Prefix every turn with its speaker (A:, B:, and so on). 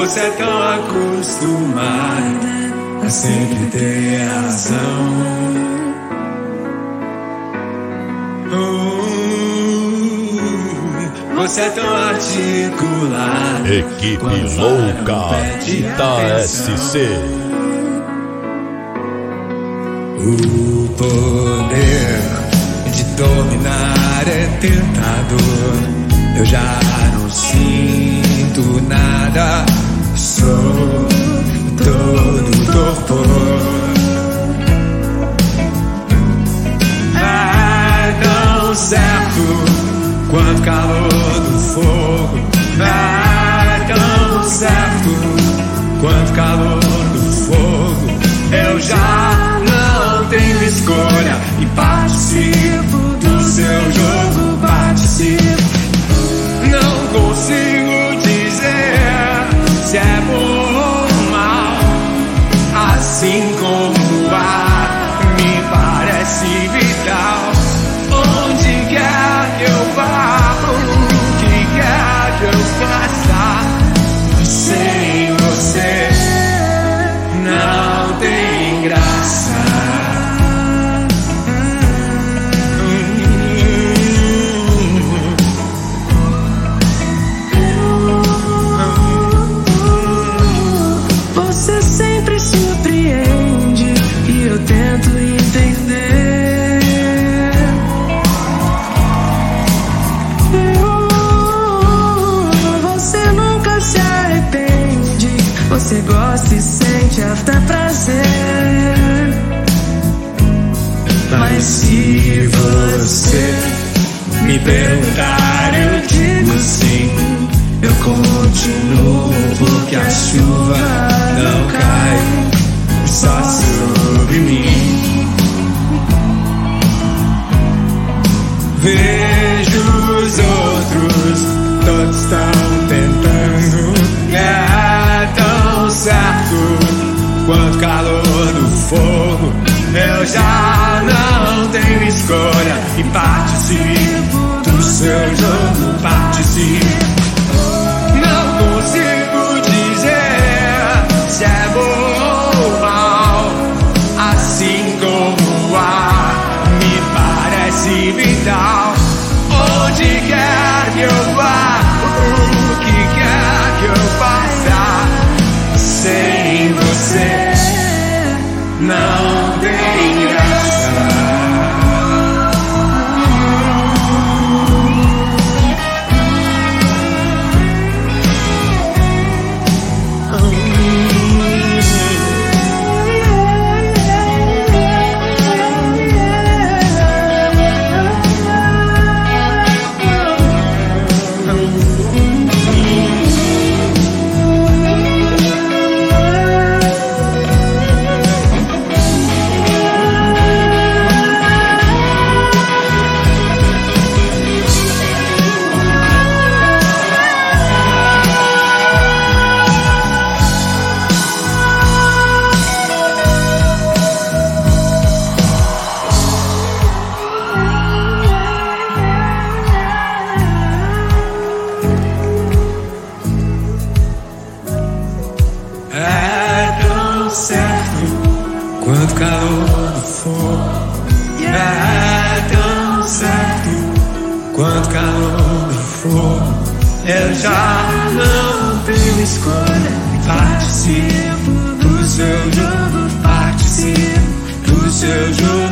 A: Você é tão acostumada a sempre ter razão. Você é tão articulada.
B: Equipe Louca da SC.
A: O poder de dominar é tentador. Eu já não sinto nada, sou todo torpor. É tão certo quanto calor do fogo. É tão certo quanto calor do fogo. Eu já não tenho escolha e participo do seu jogo, participo. Não consigo dizer se é bom ou mal, assim como o ar me parece vital. Onde quer que eu vá, o que quer que eu faça, sem você não tem graça.
C: Você sempre surpreende e eu tento entender. Você nunca se arrepende, você gosta e sente até prazer.
A: Mas se você me perguntar, eu digo sim. Eu continuo porque a chuva não cai só sobre mim. Vejo os outros, todos estão tentando. É tão certo quanto calor do fogo. Eu já não tenho escolha e participo do seu jogo, participo. Não consigo dizer se é bom ou mal, assim como o ar me parece vital. Onde quer que eu vá, o que quer que eu faça, sem você não tem graça. É tão certo quanto calor do fogo. É tão certo quanto calor do fogo. Eu já não tenho escolha, participo do seu jogo, participo do seu jogo.